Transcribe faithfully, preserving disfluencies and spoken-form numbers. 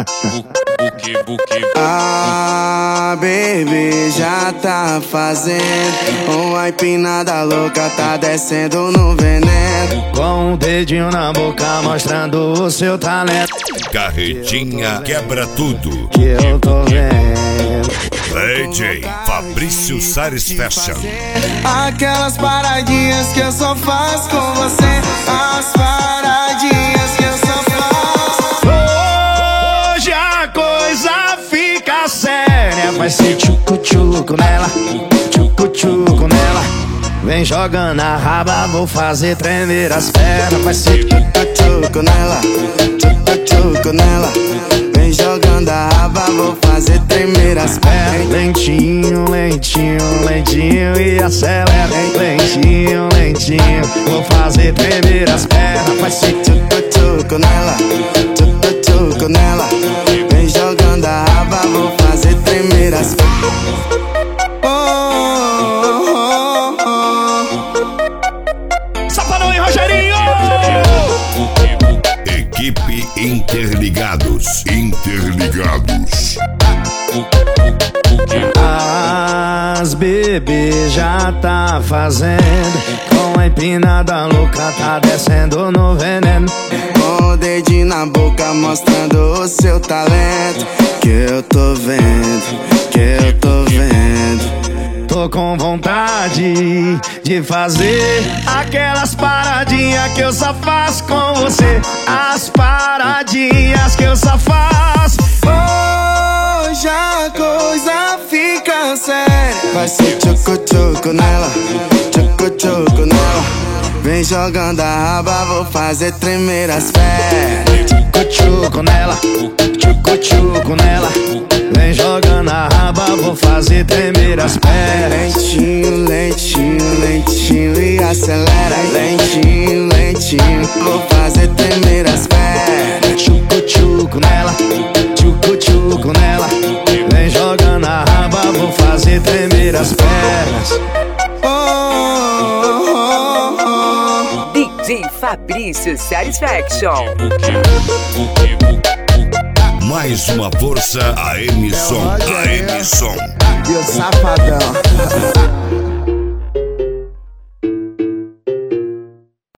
buque, buque. Ah, baby, já tá fazendo uma empinada louca, tá descendo no veneno. Com um dedinho na boca mostrando o seu talento. Carretinha quebra tudo. Que eu tô vendo. D J Fabrício Sares Fashion. Aquelas paradinhas que eu só faço com você. As paradinhas que eu só faço. Hoje a coisa fica séria. Vai ser tchucu-tchucu nela, tchucu-tchucu nela. Vem jogando a raba, vou fazer tremer as pernas. Vai ser tchucu-tchucu nela, tchucu-tchucu nela. Vem jogando a raba, vou fazer tremer as pernas. Lentinho, lentinho, lentinho e acelera. Lentinho, lentinho, vou fazer tremer as pernas. Vai ser tchucu-tchucu nela, tchucu-tchucu nela. Vem jogando a raba, vou fazer tremer as pernas. Oh, oh, oh. Sapadão e Rogerinho! Equipe Interligados. Interligados. As bebês já tá fazendo. Com a empinada louca tá descendo no veneno. Com o dedinho na boca mostrando o seu talento. Que eu tô vendo, que eu tô vendo. Tô com vontade de fazer aquelas paradinhas que eu só faço com você. As paradinhas que eu só faço. Hoje a coisa fica séria. Vai ser tchucu-tchucu nela, tchucu-tchucu nela. Vem jogando a raba, vou fazer tremer as pernas. Tchucu-tchucu nela, tchucu-tchucu nela. Vem jogando a raba, vou fazer tremer as pernas. Lentinho, lentinho, lentinho e acelera. Lentinho, lentinho, vou fazer tremer as pernas. Tchucu-tchucu nela, tchucu-tchucu nela. Vem jogando a raba, vou fazer tremer as pernas. Oh, oh, oh, oh. D J Fabrício Satisfaction. Mais uma força, a M-Som. A M-Som. E o Safadão.